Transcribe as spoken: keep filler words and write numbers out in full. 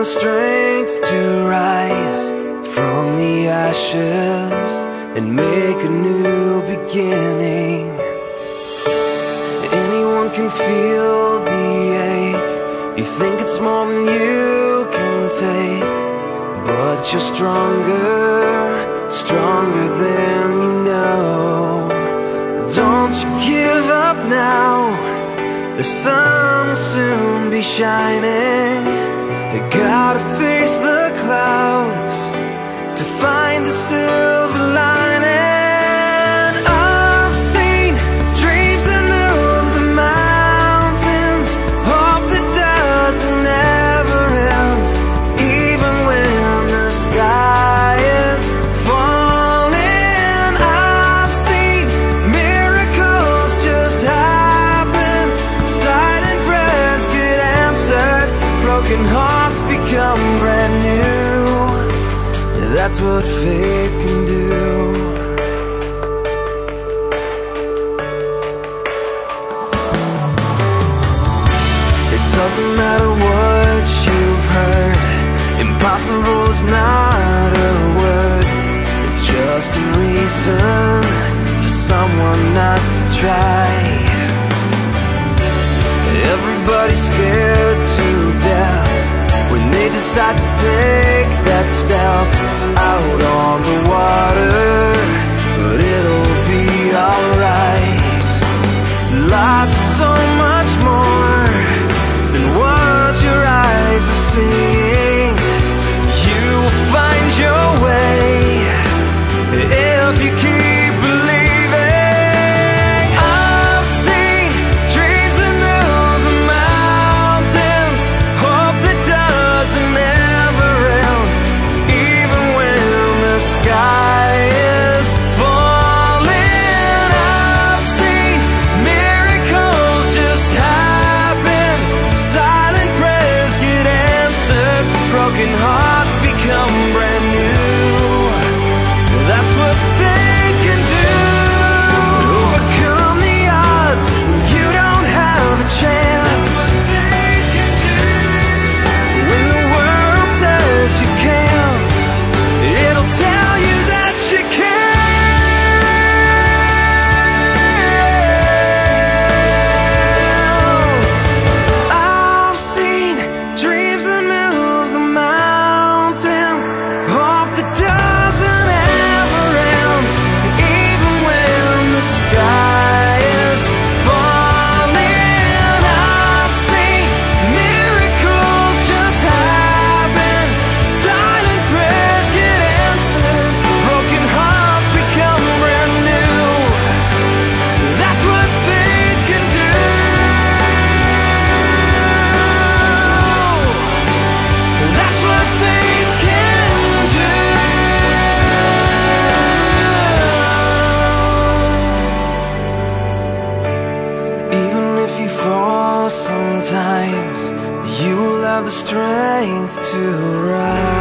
strength to rise from the ashes and make a new beginning. Anyone can feel the ache. You think it's more than you can take, but you're stronger, stronger than you know. Don't you give up now. The sun will soon be shining. You gotta face the clouds to find the silver lining. I've seen dreams that move the mountains, hope that doesn't ever end, even when the sky is falling. I've seen miracles just happen, silent prayers get answered, broken hearts become brand new. That's what faith can do. It doesn't matter what you've heard, impossible is not a word. It's just a reason for someone not to try. Everybody's scared to death when they decide to take that step out on the water, but it'll be alright. Life is so much more than what your eyes are seeing. You will find your way if you keep believing. I've seen dreams that move the mountains, hope that doesn't ever end, even when the sky is falling. I've seen miracles just happen, silent prayers get answered, broken hearts become brand new. That's what faith can do. Overcome the odds when you don't have a chance. When the world says you can't, it'll tell you that you can. I've seen dreams that move the mountains, hope that doesn't ever end, even when the sky is falling. I've seen miracles just happen, silent prayers get answered, broken hearts become brand new. That's what faith can do. That's what faith can do. Even if you fall sometimes, you will have the strength to rise.